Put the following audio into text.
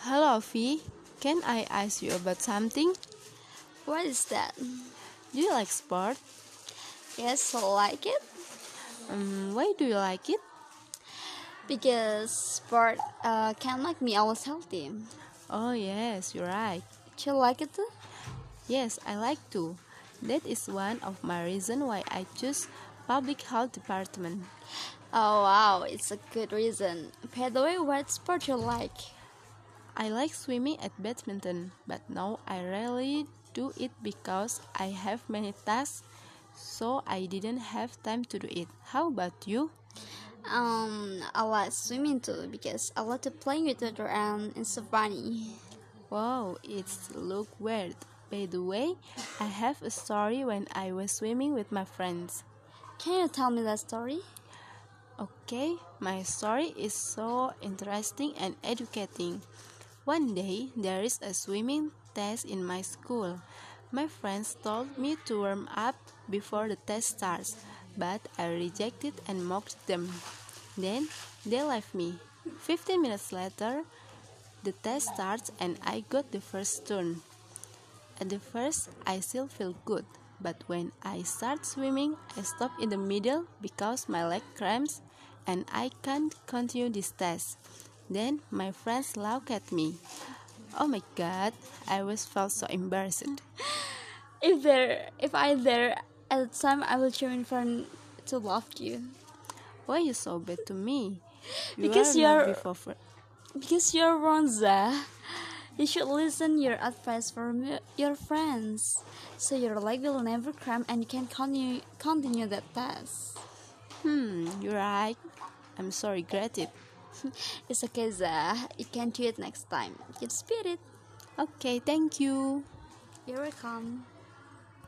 Hello, Fee. Can I ask you about something? What is that? Do you like sport? Yes, I like it Why do you like it? because sport can make me always healthy. Oh, yes, you're right. Do you like it too? Yes, I like to. That is one of my reasons why I choose public health department. Oh wow, it's a good reason. By the way, what sport you like? I like swimming at badminton, but now I rarely do it because I have many tasks, so I didn't have time to do it. How about you? I like swimming too because I like to play with water and it's so funny. Wow, it's look weird. By the way, I have a story when I was swimming with my friends. Can you tell me that story? Okay, my story is so interesting and educating. One day, there is a swimming test in my school. My friends told me to warm up before the test starts, but I rejected and mocked them. Then, they left me. 15 minutes later, the test starts and I got the first turn. At the first, I still feel good, but when I start swimming, I stop in the middle because my leg cramps and I can't continue this test. Then my friends laugh at me. Oh my god, I was felt so embarrassed. If I there at the time, I will cheer in front to love you Why you so bad to me? You because are not you're before. because you're Ronza. You should listen your advice from your friends, so your leg will never cramp and you can continue that task. You're right. I'm so regretted. It's okay, Zah. You can do it next time. Keep spirit. Okay, thank you. You're welcome.